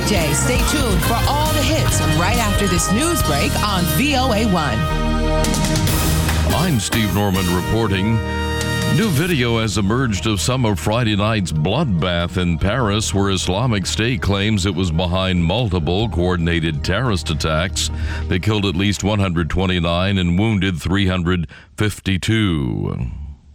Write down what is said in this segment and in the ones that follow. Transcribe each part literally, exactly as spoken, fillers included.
weekday. Stay tuned for all the hits right after this news break on V O A one. I'm Steve Norman reporting. New video has emerged of some of Friday night's bloodbath in Paris, where Islamic State claims it was behind multiple coordinated terrorist attacks that killed at least one hundred twenty-nine and wounded three hundred fifty-two.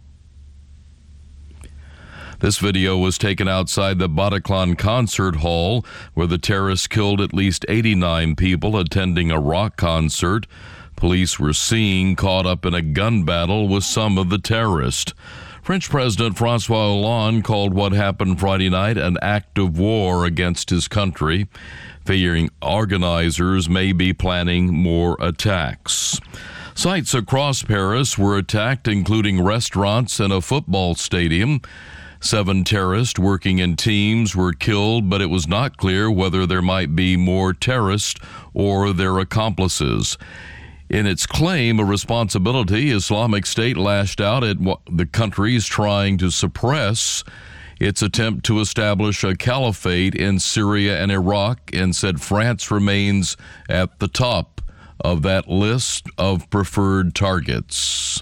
This video was taken outside the Bataclan concert hall, where the terrorists killed at least eighty-nine people attending a rock concert. Police were seen caught up in a gun battle with some of the terrorists. French President François Hollande called what happened Friday night an act of war against his country, fearing organizers may be planning more attacks. Sites across Paris were attacked, including restaurants and a football stadium. Seven terrorists working in teams were killed, but it was not clear whether there might be more terrorists or their accomplices. In its claim of responsibility, Islamic State lashed out at what the countries trying to suppress its attempt to establish a caliphate in Syria and Iraq, and said France remains at the top of that list of preferred targets.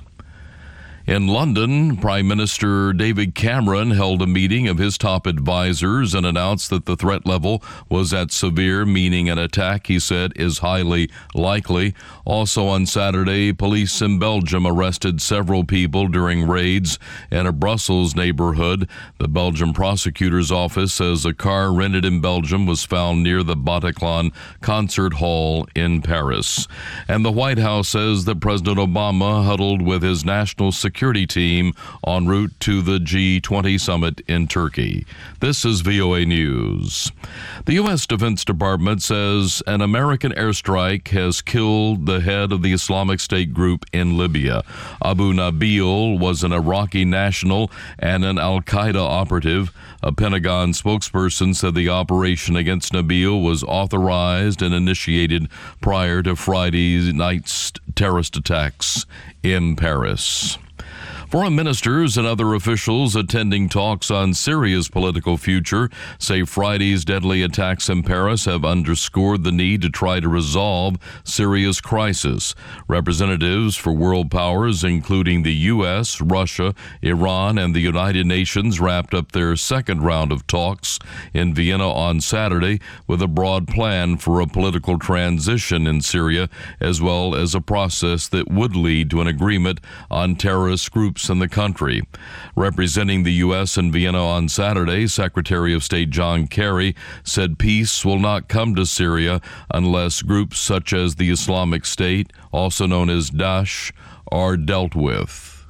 In London, Prime Minister David Cameron held a meeting of his top advisors and announced that the threat level was at severe, meaning an attack, he said, is highly likely. Also on Saturday, police in Belgium arrested several people during raids in a Brussels neighborhood. The Belgian prosecutor's office says a car rented in Belgium was found near the Bataclan concert hall in Paris. And the White House says that President Obama huddled with his national security security team en route to the G twenty summit in Turkey. This is V O A News. The U S Defense Department says an American airstrike has killed the head of the Islamic State group in Libya. Abu Nabil was an Iraqi national and an al-Qaeda operative. A Pentagon spokesperson said the operation against Nabil was authorized and initiated prior to Friday night's terrorist attacks in Paris. Foreign ministers and other officials attending talks on Syria's political future say Friday's deadly attacks in Paris have underscored the need to try to resolve Syria's crisis. Representatives for world powers, including the U S, Russia, Iran, and the United Nations, wrapped up their second round of talks in Vienna on Saturday with a broad plan for a political transition in Syria, as well as a process that would lead to an agreement on terrorist groups in the country. Representing the U S in Vienna on Saturday, Secretary of State John Kerry said peace will not come to Syria unless groups such as the Islamic State, also known as Daesh, are dealt with.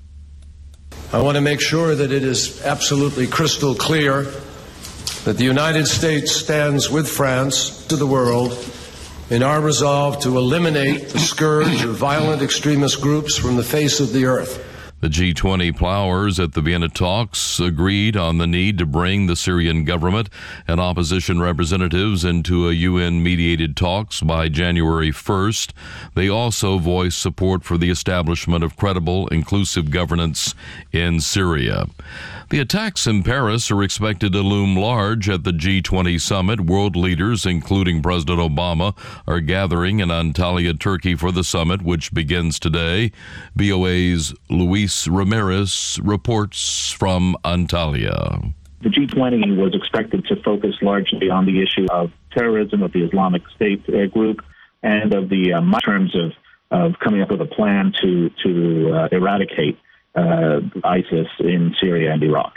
I want to make sure that it is absolutely crystal clear that the United States stands with France to the world in our resolve to eliminate the scourge of violent extremist groups from the face of the earth. The G twenty plowers at the Vienna talks agreed on the need to bring the Syrian government and opposition representatives into a U N-mediated talks by January first. They also voiced support for the establishment of credible, inclusive governance in Syria. The attacks in Paris are expected to loom large at the G twenty summit. World leaders, including President Obama, are gathering in Antalya, Turkey for the summit, which begins today. V O A's Luis Ramirez reports from Antalya. The G twenty was expected to focus largely on the issue of terrorism, of the Islamic State uh, group, and of the um, terms of, of coming up with a plan to, to uh, eradicate Uh, ISIS in Syria and Iraq.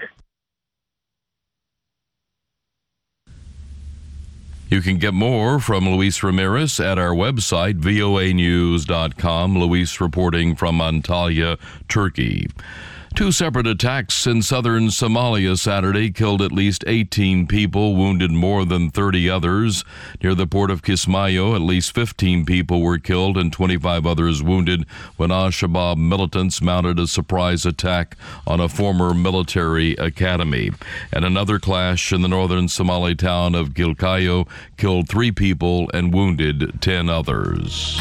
You can get more from Luis Ramirez at our website, V O A news dot com. Luis reporting from Antalya, Turkey. Two separate attacks in southern Somalia Saturday killed at least eighteen people, wounded more than thirty others. Near the port of Kismayo, at least fifteen people were killed and twenty-five others wounded when al-Shabaab militants mounted a surprise attack on a former military academy. And another clash in the northern Somali town of Gilkayo killed three people and wounded ten others.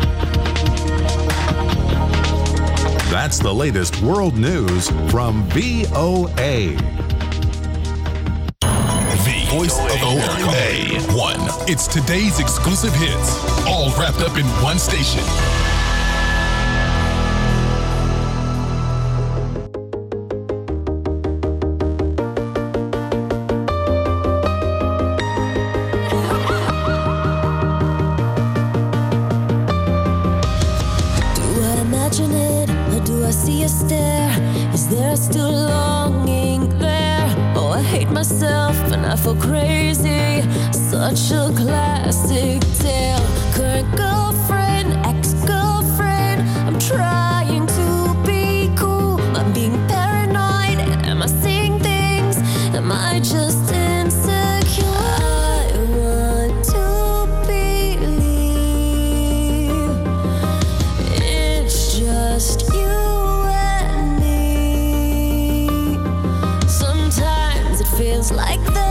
That's the latest world news from V O A. V voice of America. A one. It's today's exclusive hits, all wrapped up in one station. For crazy, such a classic tale. Current girlfriend, ex-girlfriend. I'm trying to be cool. I'm being paranoid. Am I seeing things? Am I just insecure? I want to believe it's just you and me. Sometimes it feels like that.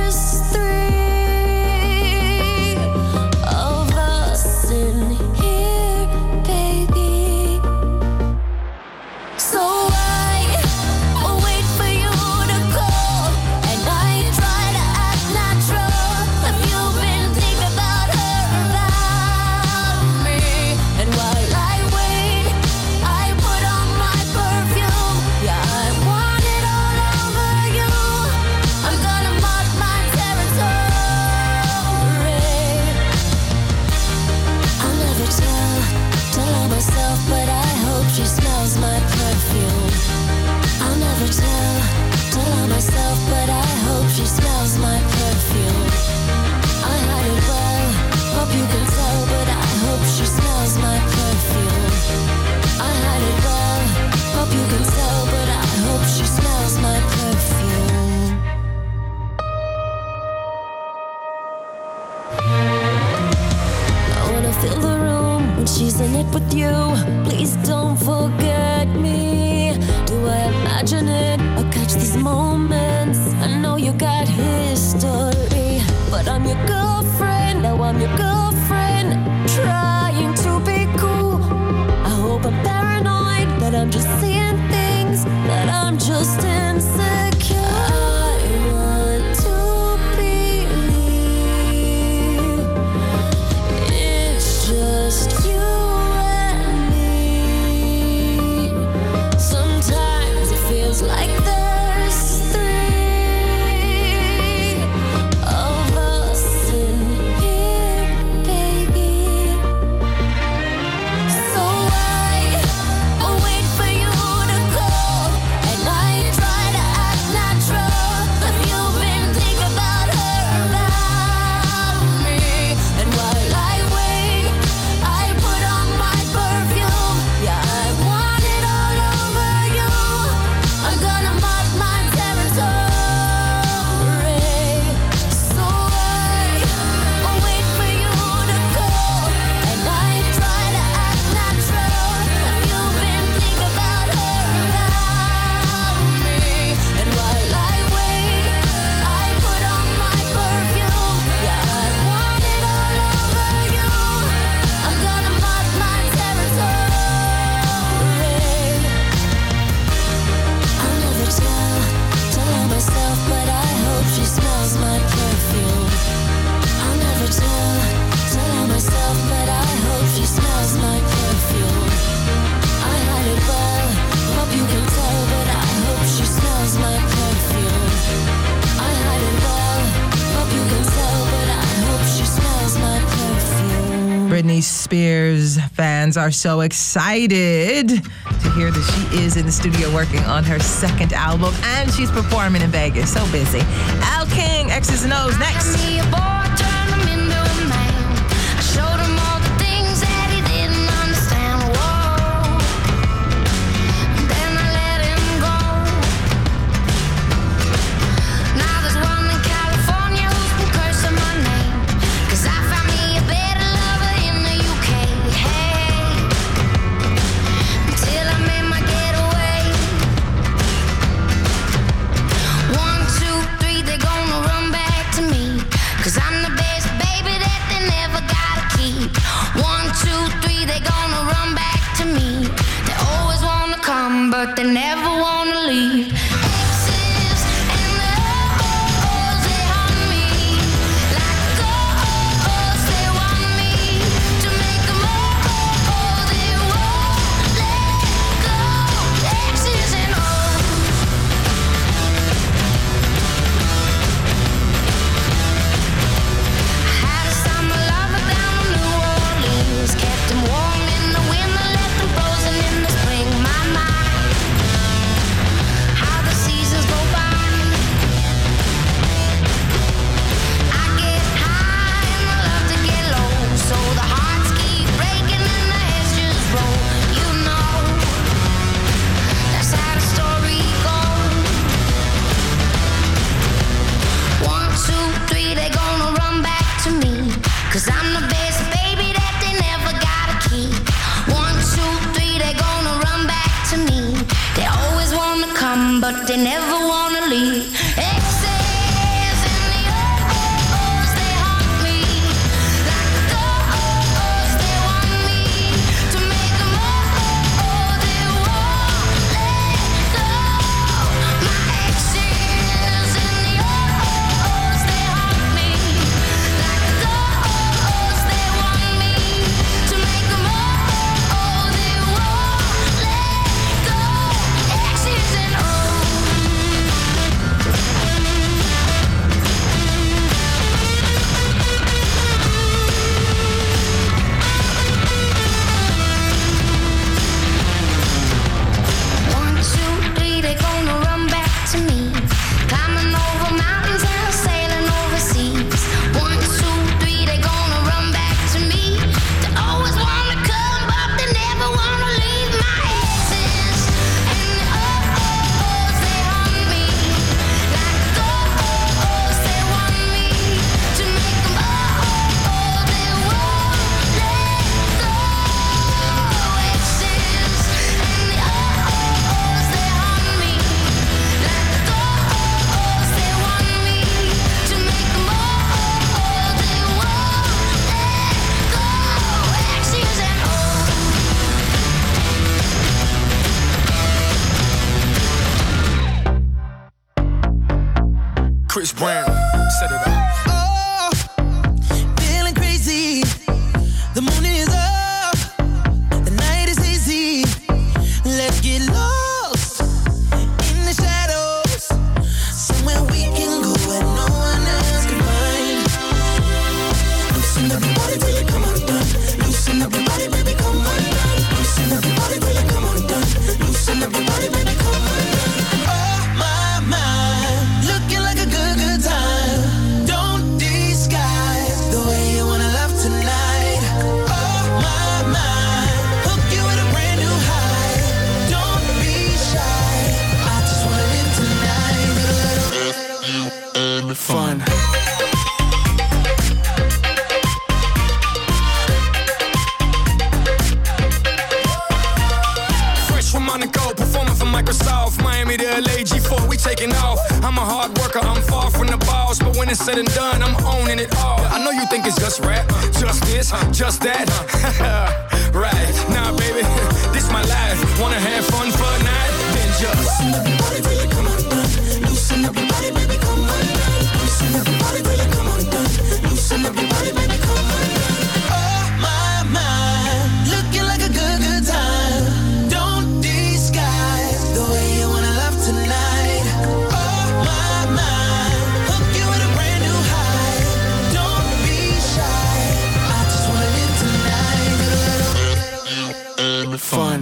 She's in it with you. Please don't forget me. Do I imagine it or catch these moments? I know you got history, but I'm your girlfriend. Now I'm your girlfriend, trying to be cool. I hope I'm paranoid, that I'm just seeing things, that I'm just insecure. I want to believe it's just you. Like there's three of us in here, baby. So I wait for you to call, and I try to act natural. Have you been thinking about her, about me? And while I wait, I put on my perfume. Yeah, I want it all over you. I'm gonna mark my territory. So I wait for you to call, and I try to act natural. Have you been thinking about her, about me? And while I wait, I put on my perfume. Yeah, I want it all over you. I'm gonna mark my territory. I'll never tell, tell her myself, but I hope she smells my perfume. I'll never tell, tell her myself, but I hope she smells my perfume. I hide it well, hope you can tell, but I hope she smells my perfume. I hide it well, hope you can tell, but I hope she smells my perfume. Britney Spears fans are so excited to hear that she is in the studio working on her second album, and she's performing in Vegas. So busy. Al King, X's and O's, next. Cause I'm they never wanna leave. Exes in the oh-ohs, they haunt me. Like the oh-ohs, they want me to make them oh-oh, they won't let go. My exes in the oh-ohs, they haunt me. Like the oh-ohs, they want me to make them oh-oh, they won't let go. Exes and oh. One, two, three, they gonna run back to me. Climbing over mountains and sailing overseas. One, two, three, they gonna run back to me. They always wanna come, but they never wanna leave. My exes and the oh-ohs, they haunt me. Like the oh-ohs, they want me to make them oh-oh, they won't let go. Exes and the oh-ohs, they haunt me. Like the oh-ohs, they want me to make them oh-oh, they won't let go. Exes and oh. Chris Brown, set it up. Oh, feeling crazy. The moon is up. The night is easy. Let's get lost in the shadows. Somewhere we can go where no one else can find. Loosen up your body, baby, come on down. Loosen up your body, baby, come on down. Loosen up your body, baby, come on down. Loosen up your body, baby, come on down. Oh my, my, looking like a good, good time. Don't disguise the way you wanna love tonight. Oh my, my, hook you with a brand new high. Don't be shy. I just wanna live tonight. Fun. Fresh from Monaco, performing for Microsoft, Miami to L A, G four, we taking off. I'm a hard worker, I'm far from the boss, but when it's said and done, I'm owning it all. I know you think it's just rap, just this, just that. Right, nah, baby, this my life. Wanna have fun for a night? Then just loosen up your body, baby, come on down. Loosen up your body, baby, come on down. Loosen up your body, baby, come on down. Loosen up your body, baby, come on down. Oh my, my, looking like a good, good time. Don't disguise the way you wanna love tonight. Oh my, my, hook you with a brand new high. Don't be shy. I just wanna live tonight. fun.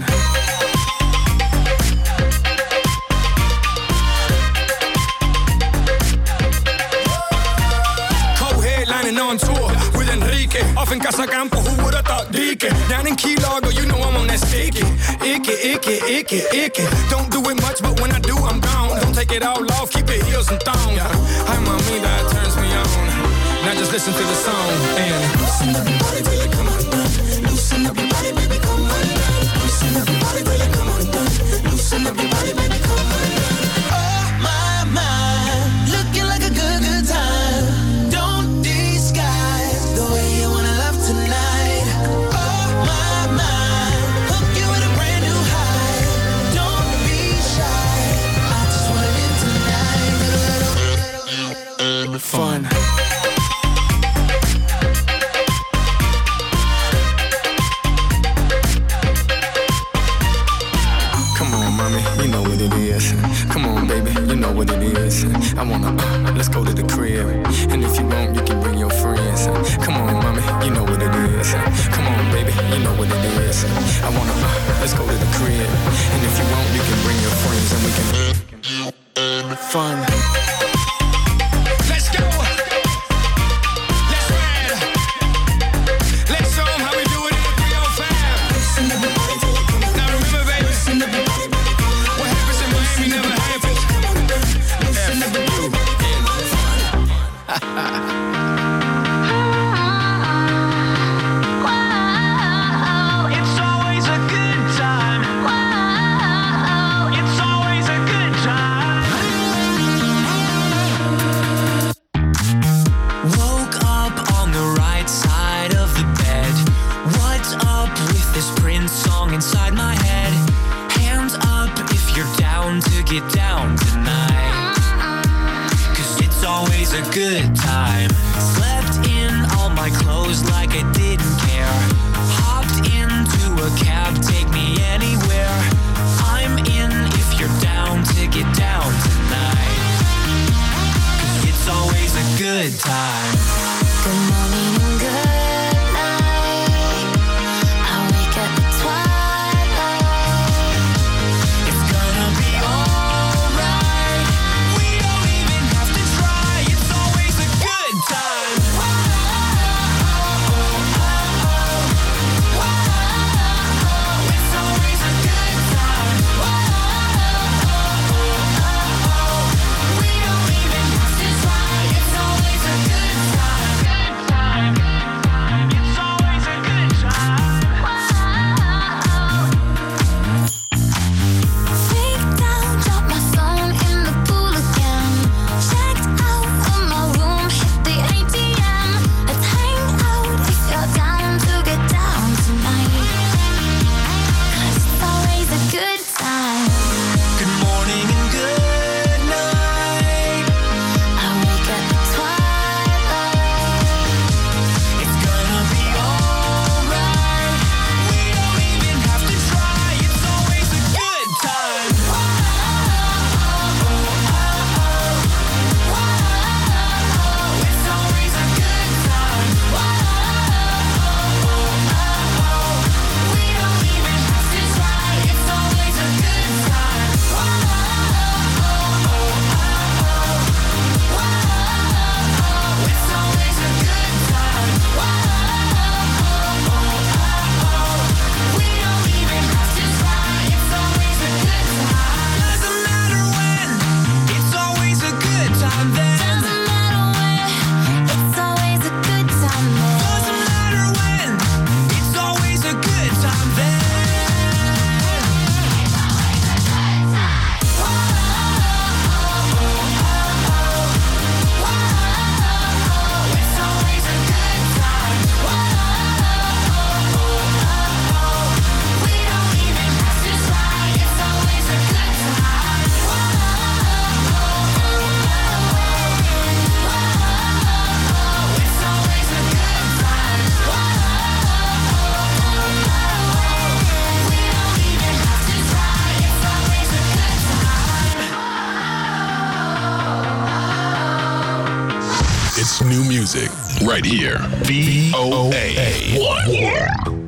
Co-headlining on tour with Enrique. Off in Casacampo, who would have thought Dike? Down in Key Largo, you know I'm on that sticky. Icky, icky, icky, icky. Don't do it much, but when I do, I'm gone. Don't take it all off, keep it heels and thongs. Hi, mommy, that turns me on. Now just listen to the song and loosen up your body, baby, come on down. Loosen up your body, baby, come on down. Loosen up your body, baby, come on down. Loosen up your body, baby, come on down. Oh my, my, looking like a good, good time. Don't disguise the way you wanna love tonight. Oh my, my, hook you with a brand new high. Don't be shy. I just wanna live tonight. Fun. You know what it is. Come on, baby, you know what it is. I wanna, uh, let's go to the crib. And if you want, you can bring your friends. Come on, mommy, you know what it is. Come on, baby, you know what it is. I wanna, uh, let's go to the crib. And if you want, you can bring your friends and we can, uh, fun. Let's go. Let's ride. Let's show them how we do it in the three oh five. Now remember, baby, what happens in Miami never happens. Whoa, it's always a good time. Whoa, it's always a good time. always a good time. Slept in all my clothes like I didn't care. Hopped into a cab, take me anywhere. I'm in if you're down to get down tonight. 'Cause it's always a good time. Good morning and good night. I wake up at twilight. It's gonna be alright. We don't even have to try. It's always a good time. It's always a good time. We don't even have to try. It's always a good time. Good time. It's always a good time. Freaked out, dropped my phone in the pool again. Checked out of my room, hit the A T M. Let's hang out if you're down to get down tonight. 'Cause it's always a good time. Good morning and good night. I wake up at twilight. It's gonna be alright. We don't even have to try. It's always a good time. It's always a good time. We don't even have to try. It's always a good time. It's always a good time. We don't even have to try. It's always a good time. Doesn't matter when. It's always a good time then. Doesn't matter where, it's always a good time there. Doesn't matter when. It's always a good time then. It's always a good time. We don't even have to try. It's always a good time. It's always a good time. We don't even have to try. It's always a good time. It's new music right here. V O A one.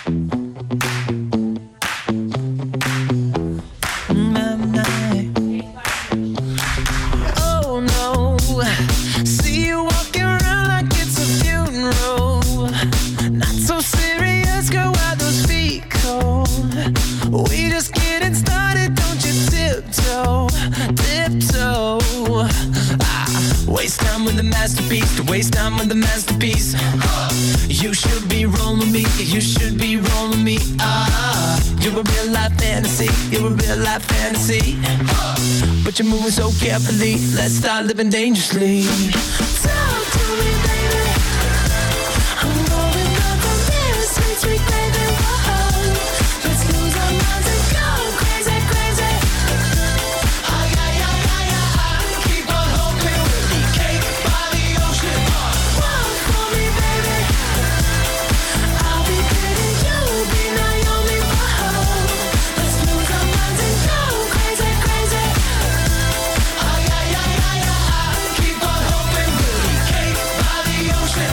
Oh no, see you walking around like it's a funeral. Not so serious, girl, why those feet cold? We just getting started, don't you tiptoe, tiptoe. Ah, waste time with the masterpiece, to waste time with the masterpiece. You should be rolling me, you should be rolling me. Ah, you're a real life fantasy, you're a real life fantasy. But you're moving so carefully, let's start living dangerously. Talk to me, baby. I'm going up from here, sweet, sweet baby. Whoa. Let's lose our minds and go crazy, crazy. Ay, ay, ay, ay, ay. Keep on hoping we'll be cake by the ocean. Walk for me, baby. I'll be pretty, you'll be Naomi. Whoa. Let's lose our minds and go crazy, crazy. Ay, ay, ay, ay, ay. Keep on hoping we'll be cake by the ocean.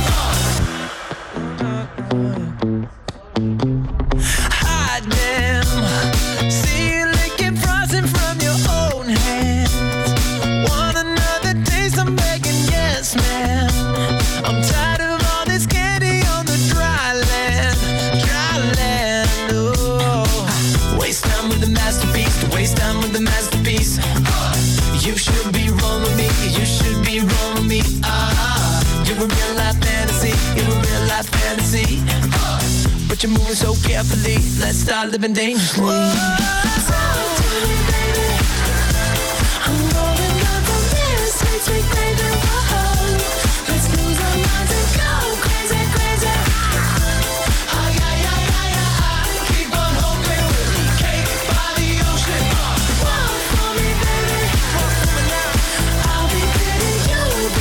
Hot damn. See you licking frosting from your own hands. Want another taste? I'm begging, yes, ma'am. I'm tired of all this candy on the dry land, dry land. Oh, waste time with the masterpiece, to waste time with the masterpiece. You should be rolling me, you should be rolling me. Ah, you're a real life fantasy, you're a real life fantasy. But you're moving so carefully, let's start living dangerously. Talk to me, baby. I'm going up from here, sweet, sweet baby. Whoa. Let's lose our minds and go crazy, crazy. Ay, ay, ay, ay, ay. Keep on hoping we'll be cake by the ocean. Walk for me, baby. I'll be pretty, you'll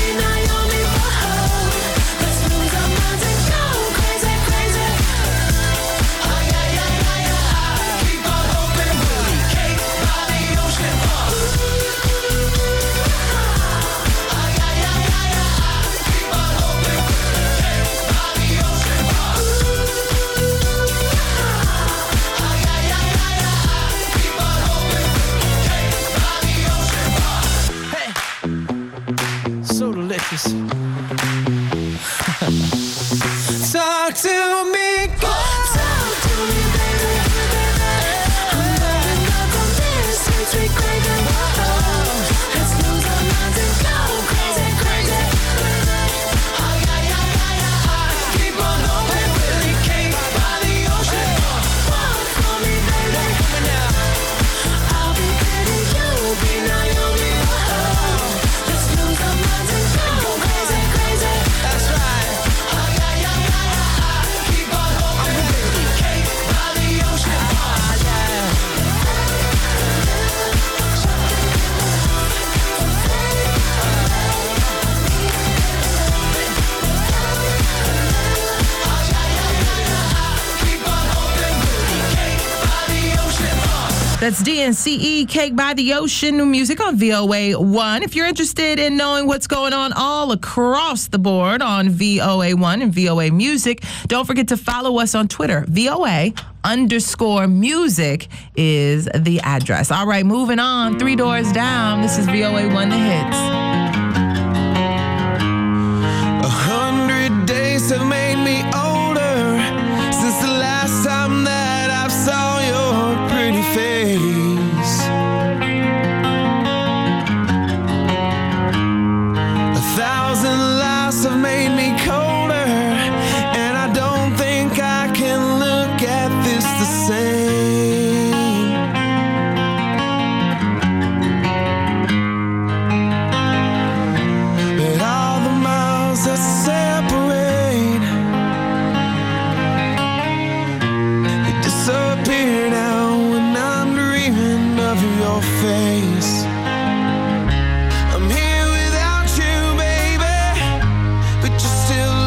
Just talk to me, go. Talk to me, baby. I'm burning up on this sweet, sweet craving. Let's lose our minds and go crazy, crazy. Oh, yeah, yeah, yeah, yeah. Keep on hoping, Willie Cake by the ocean. Walk for me, baby. I'll be Betty, you'll be Naomi. Oh, let's lose our minds and go crazy, crazy. That's right. Oh, yeah, yeah, yeah, yeah. Keep on hoping, Willie Cake by the ocean. Oh, yeah. That's D N C E, Cake by the Ocean, new music on V O A one. If you're interested in knowing what's going on all across the board on V O A one and V O A Music, don't forget to follow us on Twitter. V O A underscore music is the address. All right, moving on. Three doors down. This is V O A one, the hits. A hundred days have made me older since the last time that I saw your pretty face. A thousand lives have made me colder, and I don't think I can look at this the same. But all the miles that separate, they disappear now when I'm dreaming of your face. I'm here without you, baby, but you're still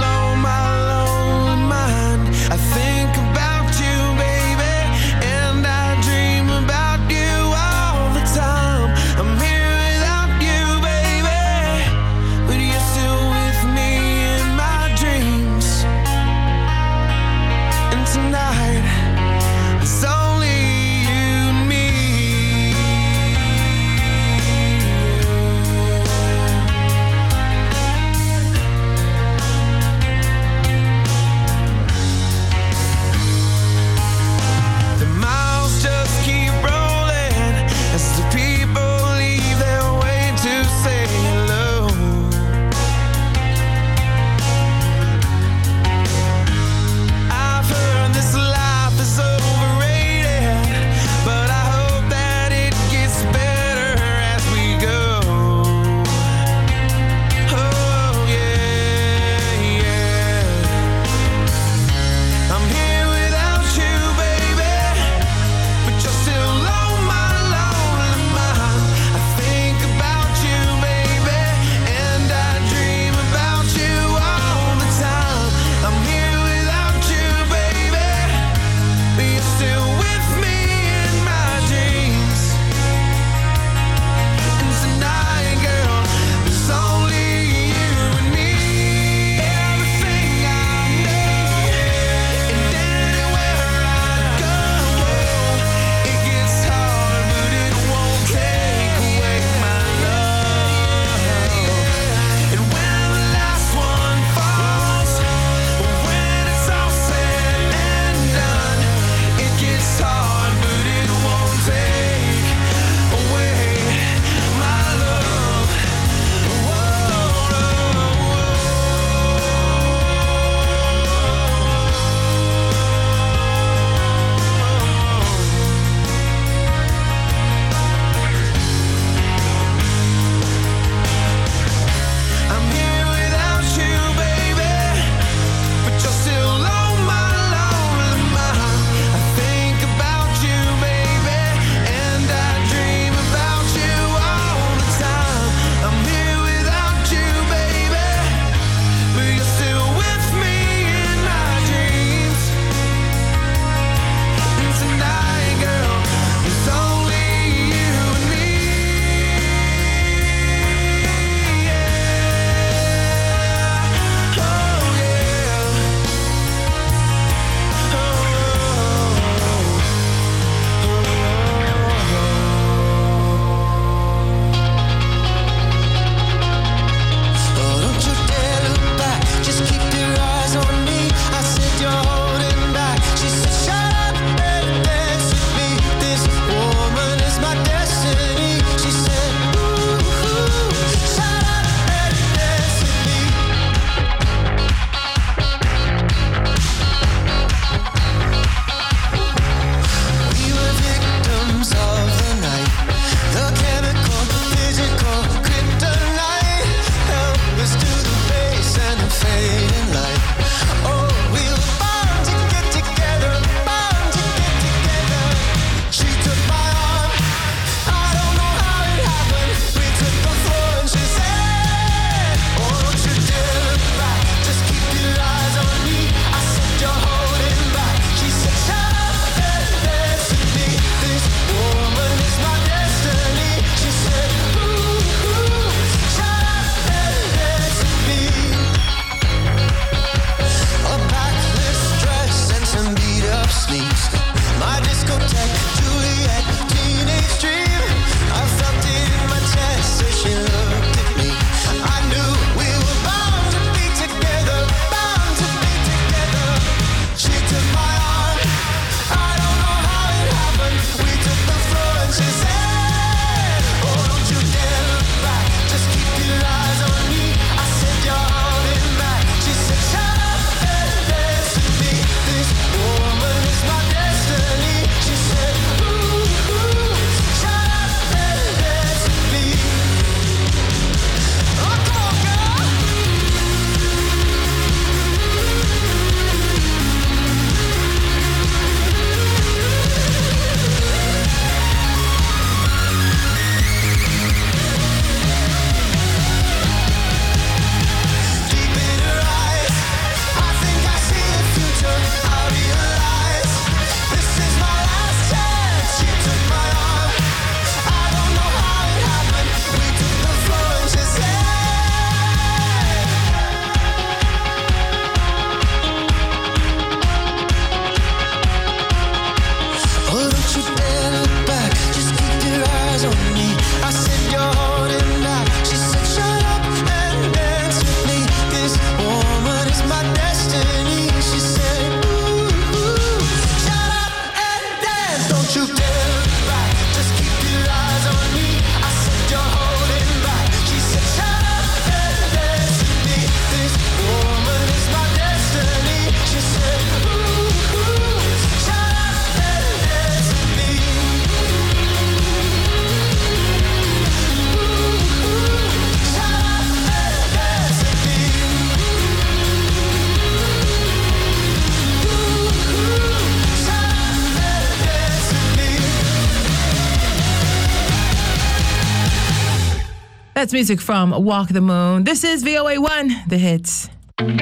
That's music from Walk the Moon. This is V O A one, The Hits.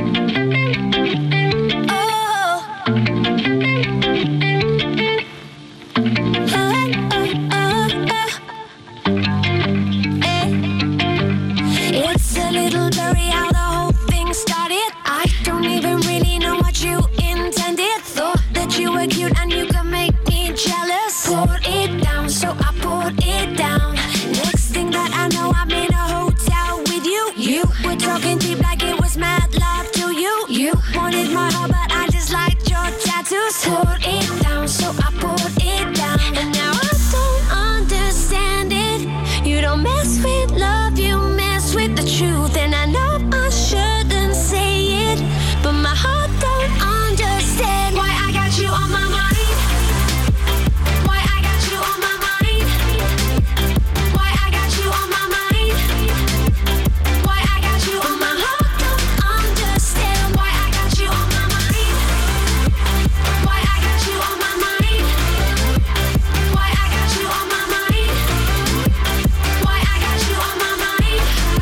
It's a little blurry how the whole thing started. I don't even really know what you intended. Thought that you were cute and you could make me jealous. Poured it down, so I poured it down. Next thing that I know, I'm in a hotel with you. You were talking deep like it was mad love to you. You wanted my heart, but I just liked your tattoos. Poured it down, so I poured it down. And now I don't understand it. You don't mess with love, you mess with the truth. And I know I shouldn't say it, but my heart don't understand why I got you on my mind. Why I got you on my mind. Why I got you on my mind. Why I got you on my heart don't understand why I got you on my mind. Why I got you on my mind. Why I got you on my mind. Why I got you on my mind.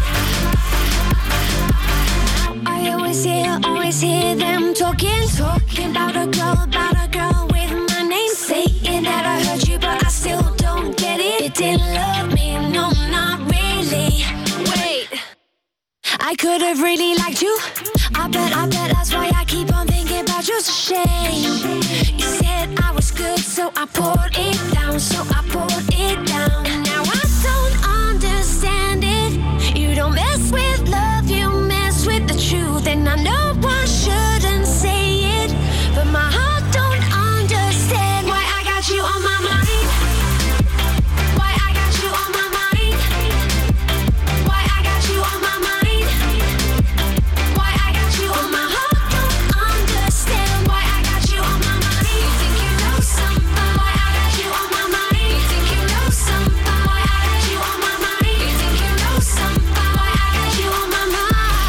I always hear, always hear them talking, talking about a girl, about a girl with my name, saying that I heard you, but I still don't get it. You didn't love me, no, not really. Wait, I could have really liked you. I bet, I bet that's why I keep on thinking about you. It's a shame. You said I was good, so I poured it down, so I poured it down. And now I don't understand it. You don't mess with love, you mess with the truth. And I know I shouldn't say it, but my heart don't understand why I got you on my mind. Why I got you on my mind. Why I got you on my mind. Why I got you on my heart don't understand why I got you on my mind. You think you know something? Why I got you on my mind. You think you know something? Why I got you on my mind. You think you know something? Why I got you on my mind.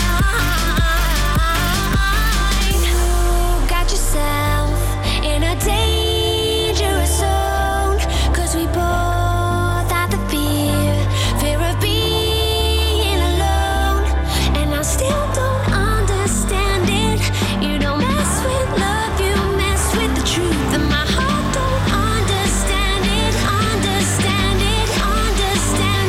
You got yourself in a dangerous zone, 'cause we both had the fear, fear of being alone. And I still don't understand it. You don't mess with love, you mess with the truth. And my heart don't understand it, understand it, understand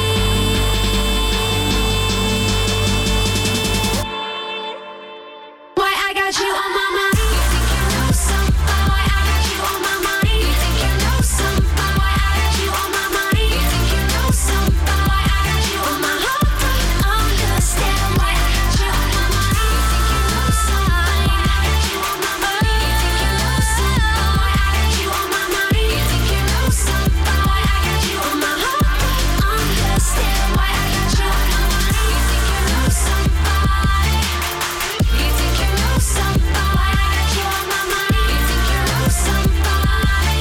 it. Why I got you on my mind. You think you know something? Why I got you on my mind. You think you know something? Why I got you on my mind. You think you know something? Why I got you on my heart don't understand why I got you on my mind. You think you know something? Why I got you on my mind. You think you know something? Why I got you on my mind. You think you know something? Why I got you on my heart don't understand why I got you on my mind. You think you know somebody. You think you know something? Why I got you on my mind. You think you know somebody.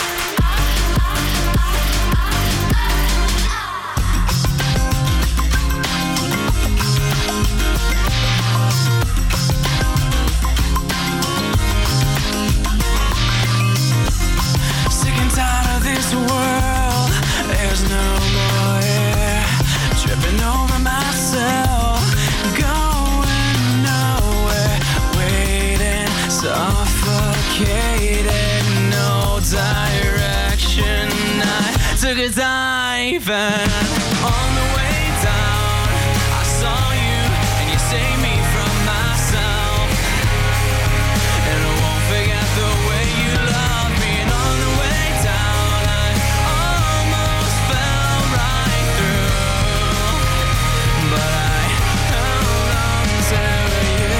Sick and tired of this world. There's no more air. Tripping over myself. Going nowhere. Waiting, suffocated. No direction. I took a dive and on the way down I saw you and you saved me from myself. And I won't forget the way you loved me. And on the way down I almost fell right through, but I held on to you.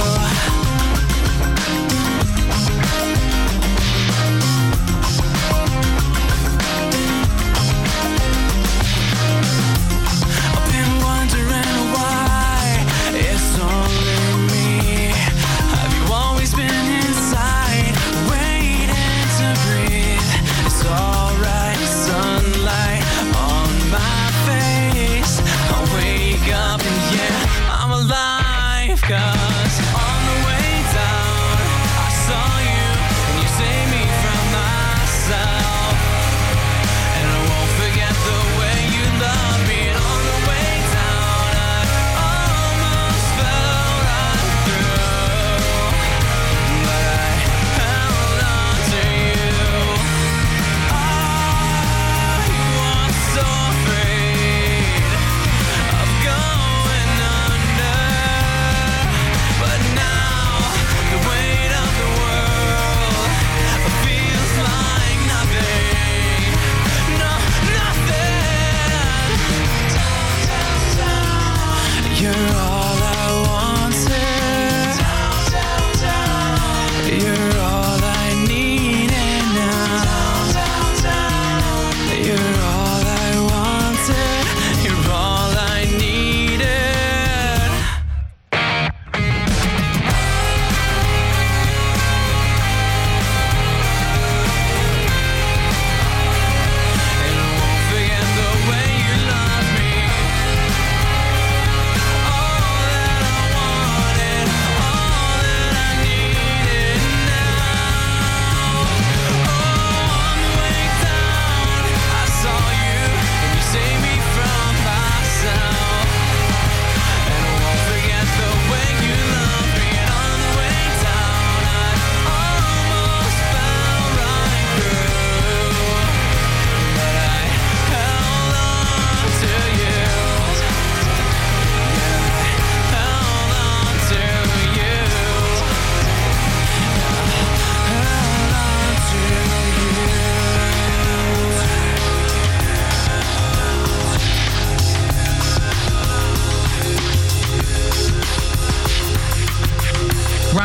I've been wondering why it's only me. Have you always been inside, waiting to breathe? It's alright, sunlight on my face. I wake up and yeah, I'm alive. 'Cause on the way down I saw you and you saved me from myself. And I won't forget the way you loved me. And on the way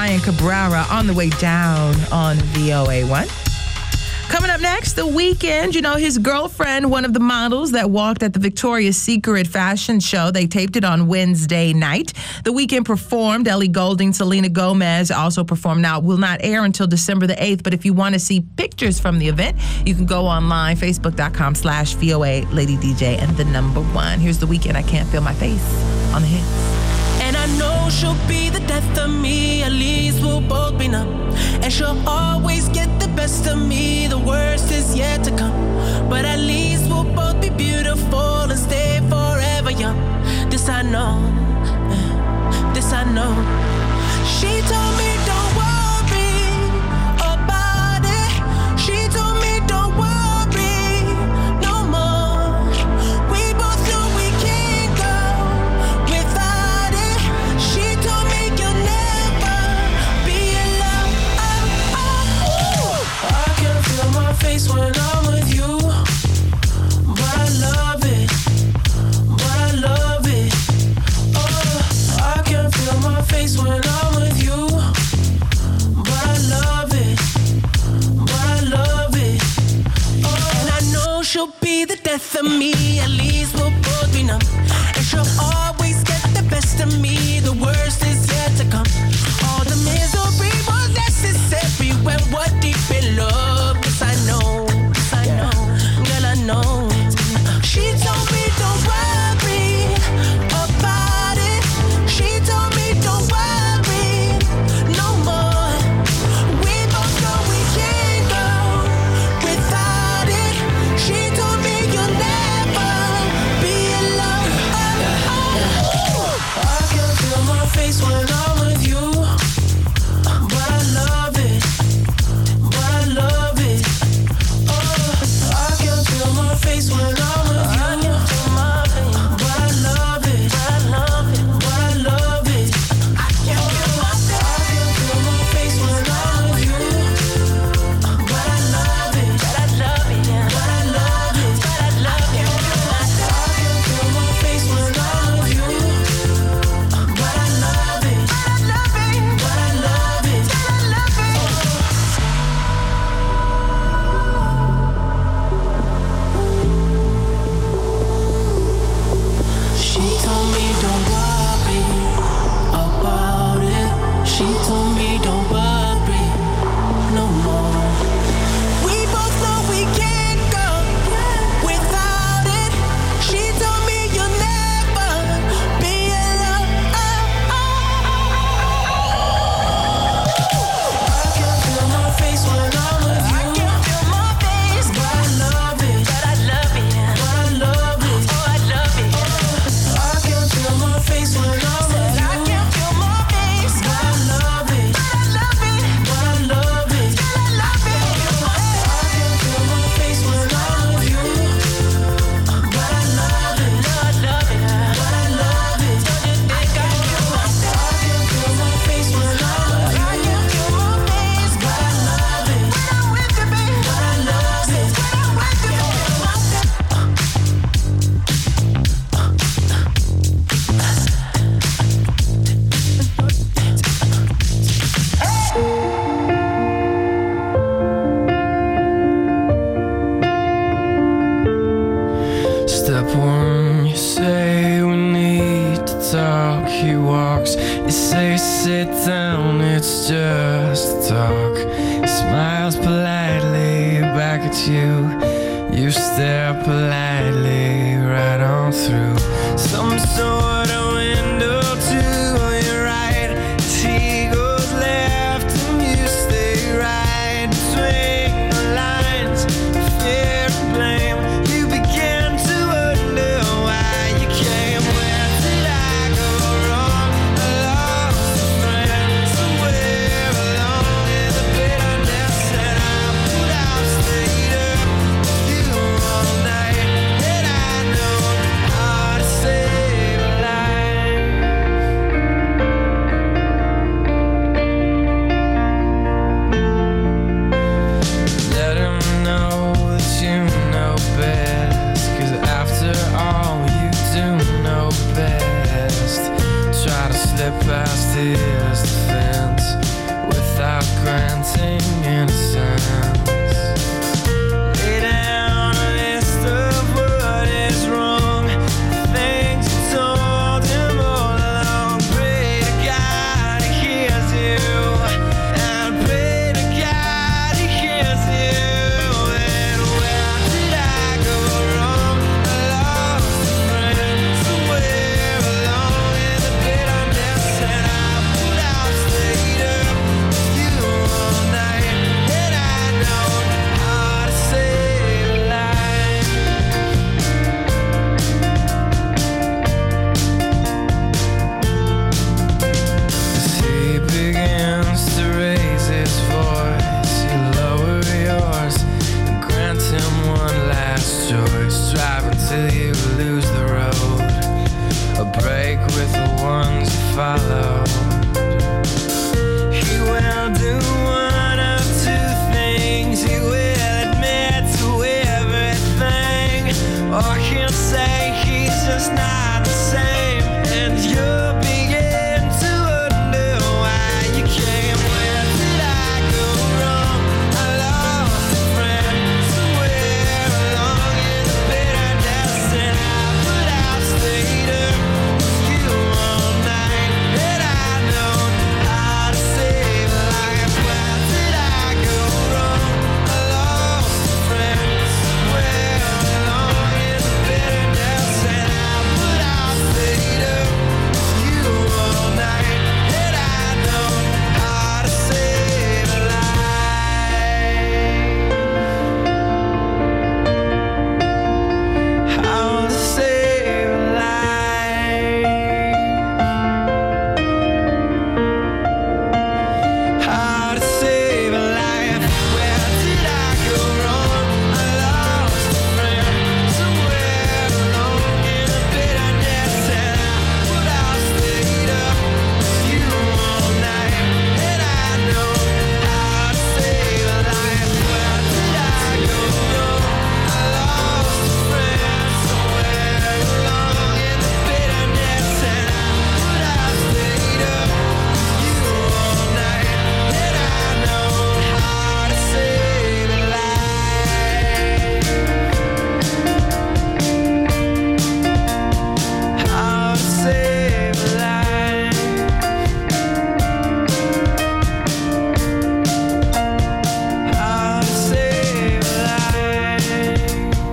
Ryan Cabrera on the way down on V O A one. Coming up next, The Weeknd. You know, his girlfriend, one of the models that walked at the Victoria's Secret fashion show, they taped it on Wednesday night. The Weeknd performed. Ellie Goulding, Selena Gomez also performed. Now, it will not air until December the eighth, but if you want to see pictures from the event, you can go online, facebook.com slash VOA Lady D J and the number one. Here's The Weeknd, I Can't Feel My Face on the hits. And I know she'll be the death of me, at least we'll both be numb. And she'll always get the best of me, the worst is yet to come. But at least we'll both be beautiful and stay forever young. This I know, this I know. She told me don't worry about it. She told me don't worry no more. We both know we can't go without it. She told me you'll never be alone. Oh, oh. I can feel my face when I'm with you, but I love it, but I love it. Oh, I can feel my face when I'm with you, but I love it, but I love it. Oh, and I know she'll be the death of me, at least we'll both be numb. And she'll always get the best of me, the worst is yet to come. All the misery was necessary when we're deep in love. Yes, I know, yes, I know, girl, I know. She told me don't worry about it. She told me don't worry no more. We both know we can't go without it. She told me you'll never be alone. Oh, oh, oh. I can feel my face when I'm with you, but I love it, but I love it. Oh, I can feel my face when I'm with you, but I love it, but I love it, but I love it. I can feel my face when I'm with you, but I love it, but I love it, but I love it, but I love it. I can feel my face when I'm with you, but I love it, but I love it, but I love it, but I love it. She told me don't worry about it. She told me don't worry no more. We both know we can't go without it. She told me you'll never be alone. I can feel my face when I'm with you. I can feel my face, but I love it, but I love it, but I love it. Oh, I love it. I can feel my face when I'm with you. I can feel my face, but I love it, but I love it, but I love it, but I love it. I can feel my face when I'm with you, but I love it, but I love it, but I love it. Don't you think I feel my face? I can feel my face when I'm with you. I can feel my face, but I love it when I'm with you, baby. But I love it when I'm with you, baby. Step one, you say we need to talk. He walks, you say sit down, it's just talk. He smiles politely back at you. You stare politely right on through some sort of window to your right. As he goes left and you stay right between the lines. Fear and blame, you begin to wonder why you came. Where did I go wrong? I lost a friend somewhere along in the bitterness, and I would have stayed up with you all night. And I know how to save a life. Let him know that you know best, 'cause after all you do know best. Try to slip past his defense. granting innocence. Lay down a list of what is wrong, the things you told him all along. Pray to God he hears you, and pray to God he hears you. And where did I go wrong? I lost a friend somewhere along in the bitterness, and I would have stayed up with you all night, and I know how to save a life. As he begins to raise his voice, you lower yours and grant him one last choice. Drive until you lose the road, a break with the ones you follow. He will do one of two things. He will admit to everything, or he'll say he's just not the same, and you'll begin to wonder why you came. Where did I go wrong? I lost a friend somewhere along in the bitterness, and I would have stayed up with you all night, and I know how to save a life. Where did I go wrong? I lost a friend somewhere along in the bitterness, and I would have stayed up with you all night, and I know how to save a life. How to save a life. How to save a life. Where did I go wrong? I lost a friend somewhere along in the bitterness, and I would have stayed up with you all night, and I know how to save a life. Where did I go wrong? I lost a friend somewhere along in the bitterness, and I would have stayed up with you all night, and I know how to save a life. How to save a life. How to save a life.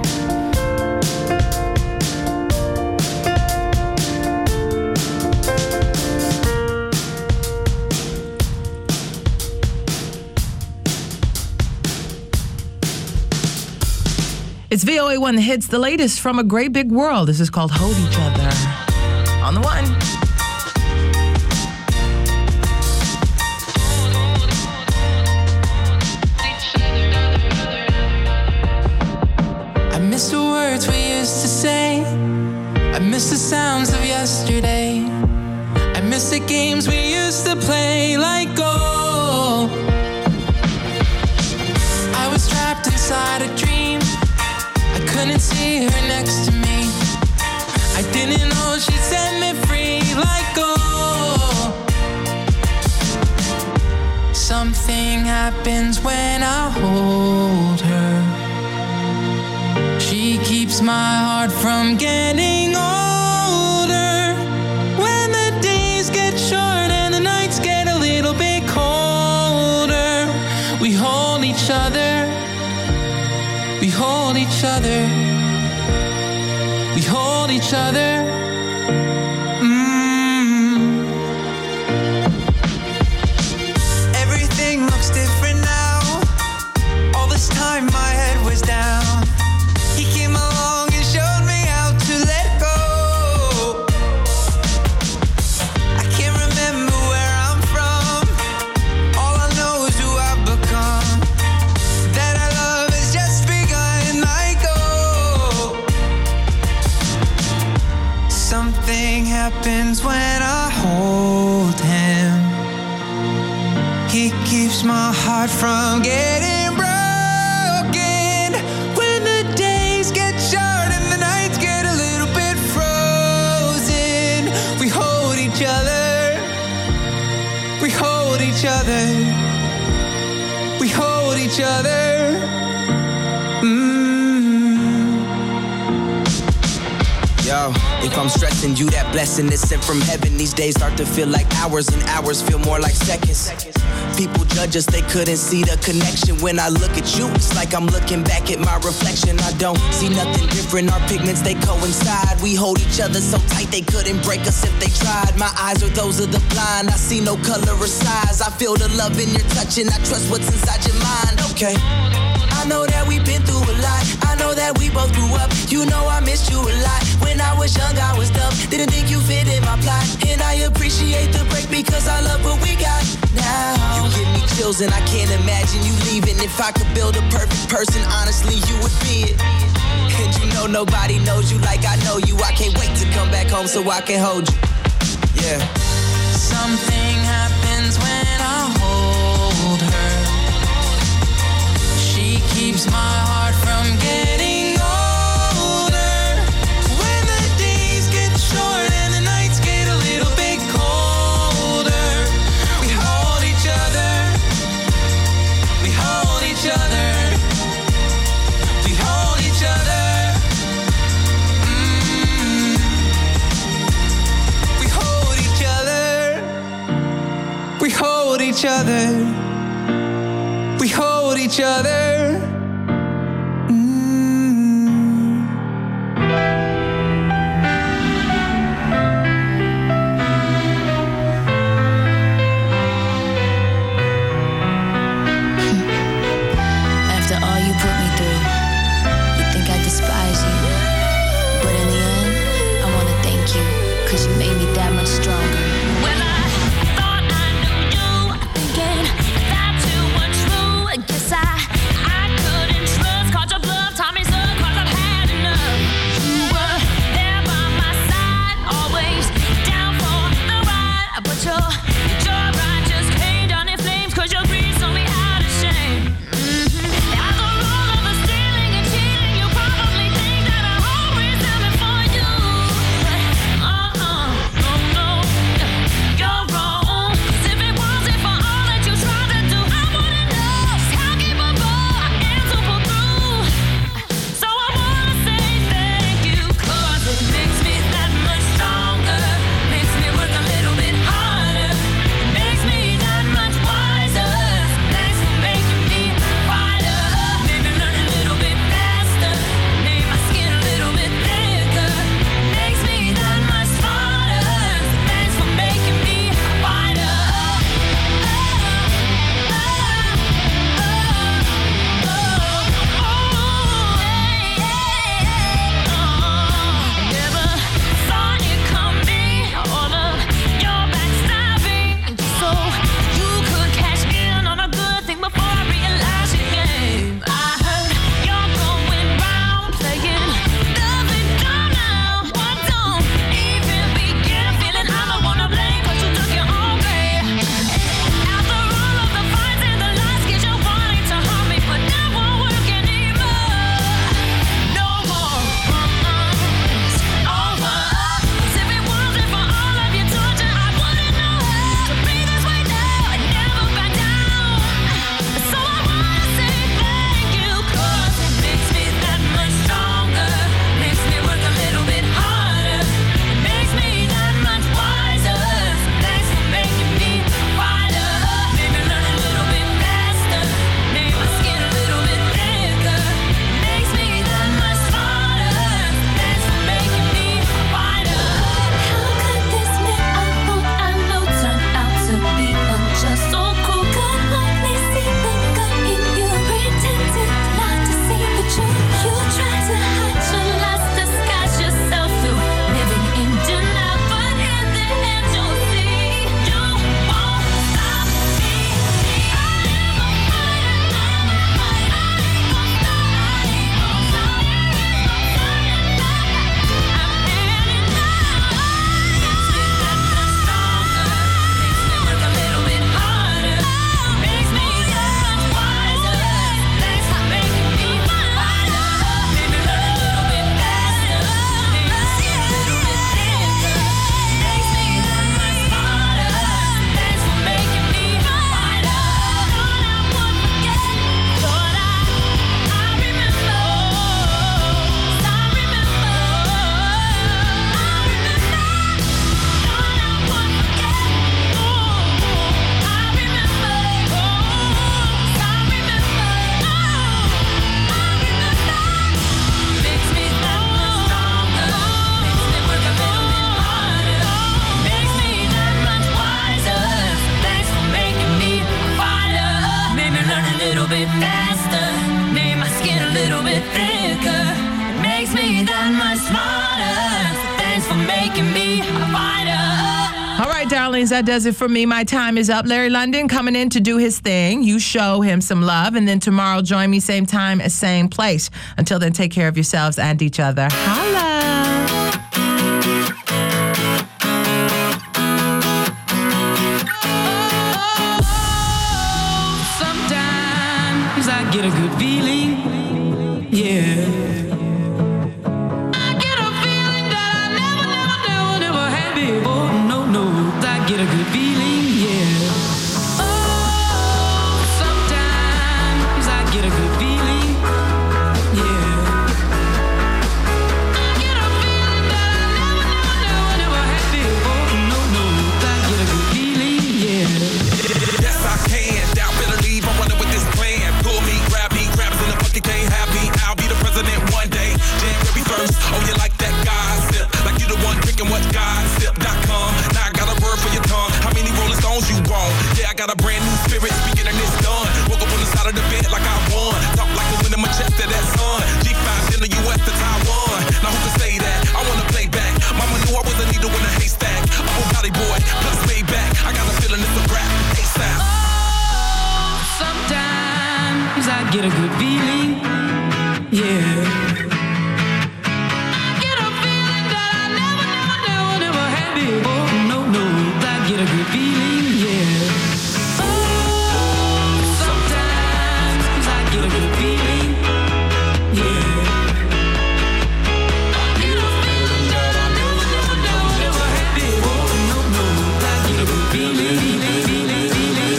It's V O A one, the hits, the latest from a great big world. This is called Hold Each Other. On the one. I miss the words we used to say. I miss the sounds of yesterday. I miss the games we used to play. Like oh, I was trapped inside a dream. I couldn't see her next to me. I didn't know she'd set me free. Like oh, something happens when I hold her. She keeps my heart from getting older. When the days get short and the nights get a little bit colder, we hold each other. We hold each other. We hold each other. Mm. Everything looks different now. All this time my head was down. He came along and showed me how to let go. I can't remember where I'm from. All I know is who I've become. That our love has just begun. Like oh, something happens when I hold him. He keeps my heart from getting broken. When the days get short and the nights get a little bit frozen, we hold each other. We hold each other. hold each other. Mm. Yo, if I'm stressing you, that blessing is sent from heaven. These days start to feel like hours, and hours feel more like seconds. People judge us, they couldn't see the connection. When I look at you, it's like I'm looking back at my reflection. I don't see nothing different, our pigments, they coincide. We hold each other so tight, they couldn't break us if they tried. My eyes are those of the blind, I see no color or size. I feel the love in your touch, and I trust what's inside your mind. Okay, I know that we've been through a lot. I know that we both grew up. You know I missed you a lot. When I was young, I was dumb. Didn't think you fit in my plot. And I appreciate the break because I love what we got now. You give me chills and I can't imagine you leaving. If I could build a perfect person, honestly, you would be it. And you know nobody knows you like I know you. I can't wait to come back home so I can hold you. Yeah. Something happens when I hold her. She keeps my heart from getting older. When the days get short and the nights get a little bit colder, we hold each other. We hold each other. We hold each other. Mm. We hold each other. We hold each other. We hold each other. After all you put me through, you think I despise you. But in the end, I wanna thank you, cause you made me that much stronger. Well, I thought I knew you, thinking that you were true. I guess I, I could little bit faster, made my skin a little bit thicker. It makes me that much smarter. So thanks for making me a fighter. All right, darlings, that does it for me. My time is up. Larry London coming in to do his thing. You show him some love, and then tomorrow join me same time, same place. Until then, take care of yourselves and each other. Holla. Sometimes I get a good feeling, yeah. I get a feeling that I never, never, never, never had before. No, no, I get a good feeling, yeah. Oh, sometimes I get a good feeling, yeah. I get a feeling that I never, never, never, never had before. No, no, I get a good feeling, yeah. Yes, I can. Doubt better leave. I'm running with this plan. Pull me, grab me, grab us in the bucket, can't have me. I'll be the president one day. January first. Oh, you like that gossip? Like you the one drinking what gossip dot com. Now I got a word for your tongue. How many Rolling Stones you want? Yeah, I got a brand new spirit. Speaking and it's done. Woke up on the side of the bed like I won. Talk like the wind in my chest to that sun. G five in the U S to Taiwan. Now who can say that? I wanna play back. Mama knew I was a needle in a haystack. I'm a body boy, plus Maybach. I got a feeling it's a rap. ASAP. Sometimes I get a good feeling, yeah. I get a feeling that I never, never, never, never had before. No, no, I get a good feeling, yeah. Oh, sometimes I get a good feeling, yeah. I get a feeling that I never, never, never, never had before. No, no, I get a good feeling, feeling, feeling, feeling.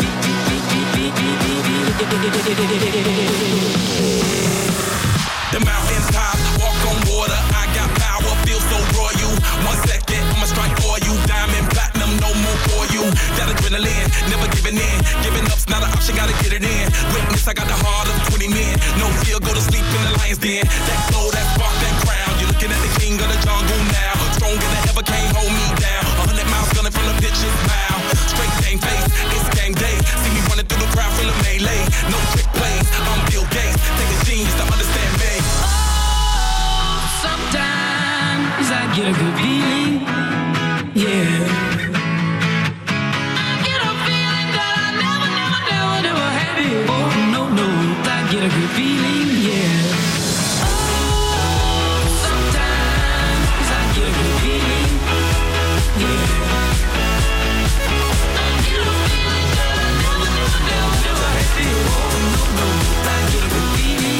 The mountain top, walk on water. I got power, feel so royal. One second, I'ma strike for you. Diamond, platinum, no more for you. That adrenaline, never giving in. Giving up's not an option, gotta get it in. Witness, I got the heart of twenty men. No fear, go to sleep in the lion's den. That glow, that spark, that crown. You're looking at the king of the jungle now. Stronger than ever, can't hold me down. A hundred miles gunning from the pitcher's mouth. Straight game face, it's game day. See me running through the crowd, feel a melee. No trick plays, I'm Bill Gates. Take a genius to understand me. Sometimes I get a good feeling, yeah. I get a feeling that I never, never, never, never had before. No, no, I get a good feeling, yeah. Oh, sometimes I get a good feeling, yeah. I get a feeling that I never, never, never, never had before. No, no, I get a good feeling.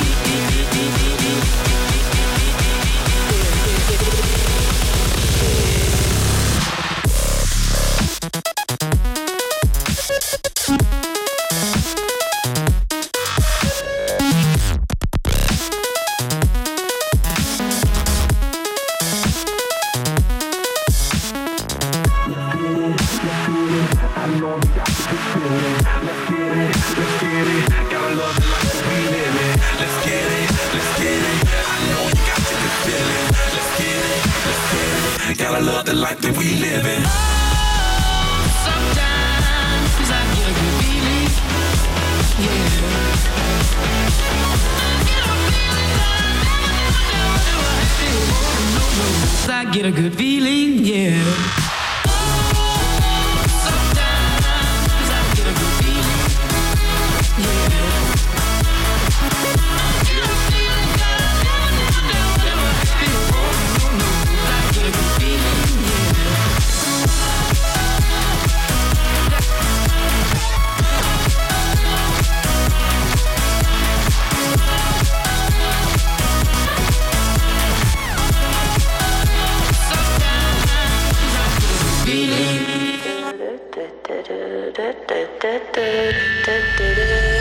Gotta love the life that we live in. Sometimes I get a good feeling, yeah. I get a feeling that I never, never, never had before. No, no, I get a good feeling, yeah. Sometimes I get a good feeling, yeah. I get a feeling that I never, never, never, never had before. No, no, I get a good feeling, yeah. Sometimes I get a good feeling.